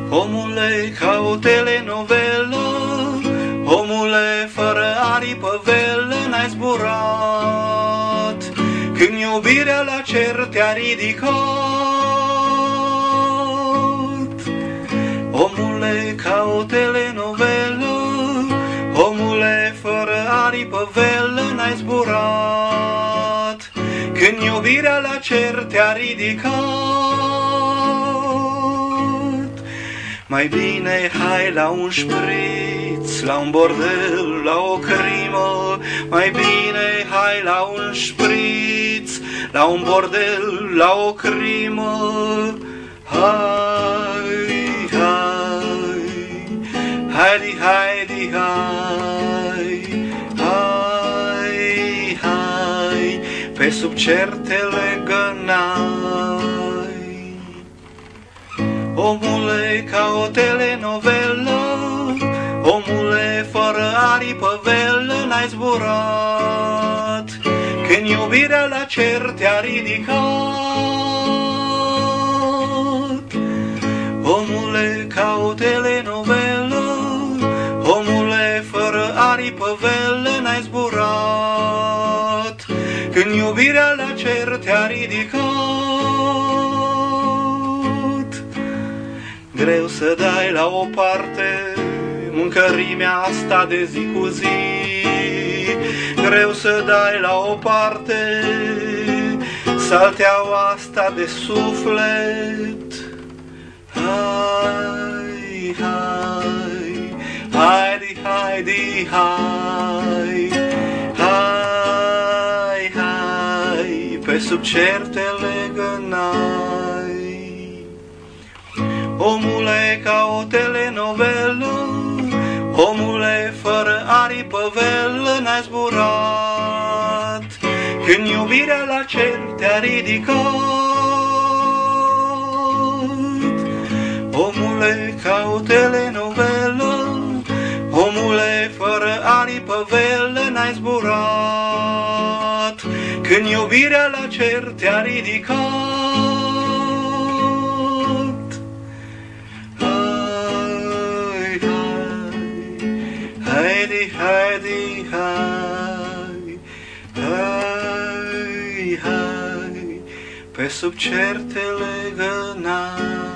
Omule, ca o telenovelă, omule, fără aripă velă, n-ai zburat, când iubirea la cer te-a ridicat. Omule, ca o telenovelă, omule, fără aripă velă, n-ai zburat, când iubirea la cer te-a ridicat. Mai bine hai la un șpriț, la un bordel, la o crimă. Mai bine hai la un șpriț, la un bordel, la o crimă. Hai, hai, haidi, haidi, hai, hai, hai, pe sub cer te legănai. Omule, ca o telenovelă, omule, fără aripă velă, n-ai zburat, când iubirea la cer te-a ridicat. Omule, ca o telenovelă, omule, fără aripă velă, n-ai zburat, când iubirea la cer te-a ridicat. Greu să dai la o parte mâncărimea asta de zi cu zi, greu să dai la o parte salteaua asta de suflet. Hai, hai, haidi, haidi, hai, hai, hai, pe sub cer te legănai. Omule, ca o telenovelă, omule, fără aripă velă, n-ai zburat, când iubirea la cer te-a ridicat. Omule, ca o telenovelă, omule, fără aripă velă, n-ai zburat, când iubirea la cer te-a ridicat. Haidi, haidi, hai, hai, hai, pe sub cer te legănai.